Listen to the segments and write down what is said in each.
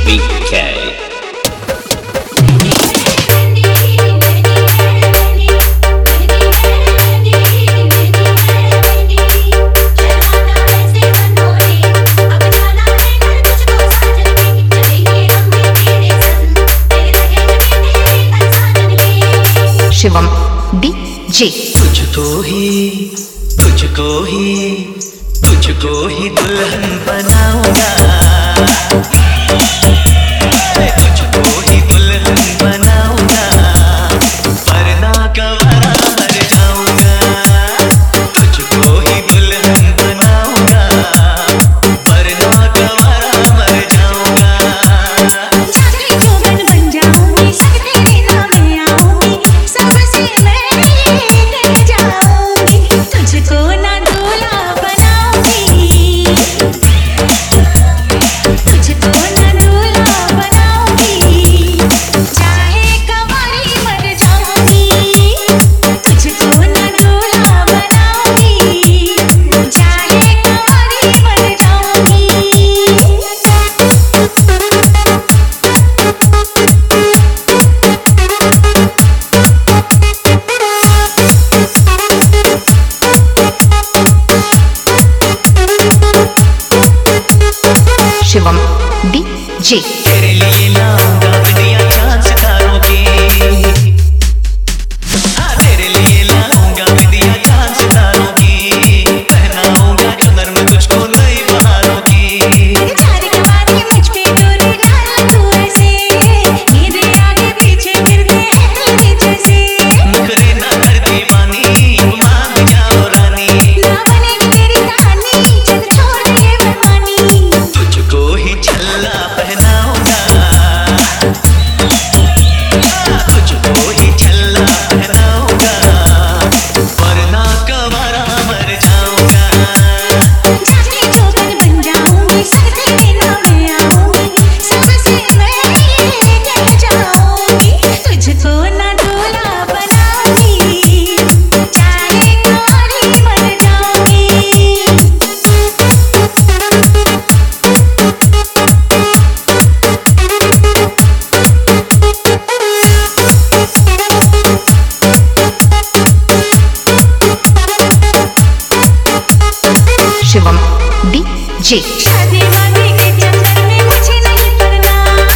BK. Shivam DJ। तुझको ही दुल्हन बनाऊंगा, तुझको ही दुल्हन बनाऊंगा, वरना गवारा मर जाऊंगा। तुझको ही दुल्हन बनाऊंगा, वरना गवारा मर जाऊंगा। चाकरी जोगन बन जाऊंगी, सब तेरे नाम आऊंगी, सबसे मैं कह जाऊंगी। तुझको ना दूल्हा बनाऊंगी, तुझको ना दूल्हा बनाऊंगी, चाहे कंवारी मर जाऊंगी। तुझको ना दूल्हा बनाऊंगी, चाहे कंवारी मर जाऊंगी। शिवम DJ। तेरे लिए लाऊंगा बिटिया चांद सितारों की, तेरे लिए लाऊंगा बिटिया चांद सितारों की, पहनाऊंगा कमर में तुझको नई बहारों की। चार कवारी मुझ पे डोरी डाल तू ऐसे, मेरे आगे पीछे फिरते हैं तेरे जैसे। नखरे ना कर दीवानी, मान जाओ रानी, ना बनेगी तेरी कहानी, चल छोड़ ये बेमानी। तुझको ही छल्ला पहनाऊंगा, तुझको ही छल्ला पहनाऊंगा, वरना गवारा मर जाऊंगा। चाकरी जोगन बन जाऊंगी, सब तेरे नाम आऊंगी, सबसे मैं कह जाऊंगी। तुझको ना दूल्हा बनाऊंगी, चाहे कंवारी मर जाऊंगी। शिवम DJ। शादी वादी के चक्कर में मुझे नहीं पड़ना,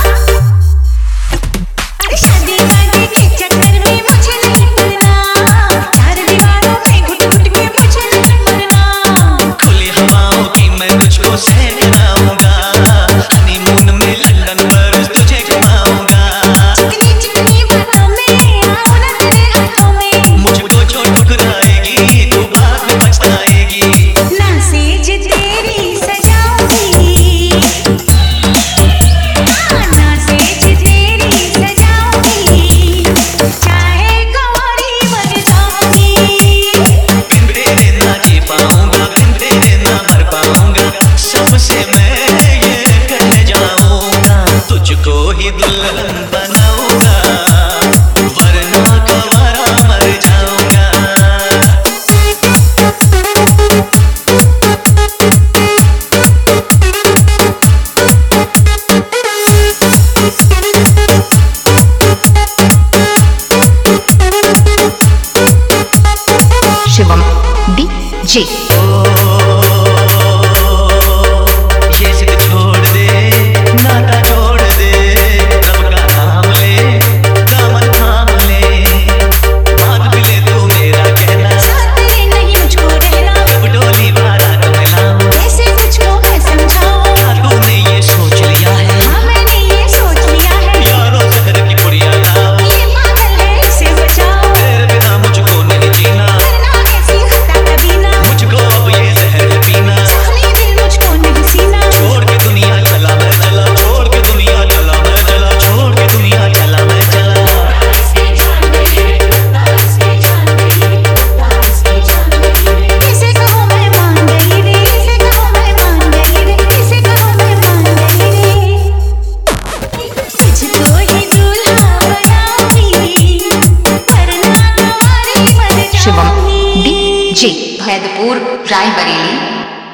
अरे शादी वादी के चक्कर में मुझे नहीं पड़ना, चार दीवारों में घुट घुट के मुझे नहीं मरना। खुली हवाओं की मैं तुझको सैर कराऊंगा, हनीमून में लंदन बरस तुझे घुमाऊंगा। चिकनी चिकनी बातों में आऊं ना तेरे हाथों में, मुझको जो ठुकराएगी तू बाद में पछताएगी। ना सेज तेरी सजाऊंगी, ना सेज तेरी सजाऊंगी, चाहे कंवारी मर जाऊंगी। बिन तेरे ना जी पाऊंगा, बिन तेरे ना मर पाऊंगा, सबसे मैं ये कह जाऊंगा। तुझको ही दुल्हन बनाऊंगा, वरना गवारा मर जाऊंगा। शिवम DJ। ये जिद छोड़ दे, नाता जोड़ दे, रब का नाम ले, दामन थाम ले, मान भी ले तू मेरा कहना, साथ तेरे नहीं मुझको रहना, जब डोली बारात में लाऊं, कैसे तुझको मैं समझाऊं। क्या तूने ये सोच लिया है, हाँ मैंने ये सोच लिया है, यारों जहर की पुड़िया लाओ, ये पागल है इसे बचाओ, तेरे बिना मुझको नहीं जीना, करना ऐसी खता कभी ना, मुझको अब ये जहर पीना। जख्मी दिल मुझको नहीं सीना, छोड़ के दुनिया चला मैं चला, छोड़ के दुनिया चला मैं चला, छोड़ के दुनिया चला मैं चला। किसे कहूँ मैं मान गई रे, किसे कहूँ मैं मान गई रे, किसे कहूँ मैं मान गई रे। तुझको ही दूल्हा बनाऊंगी, वरना कंवारी मर शिवम जाऊंगी। DJ। भैदपुर रायबरेली।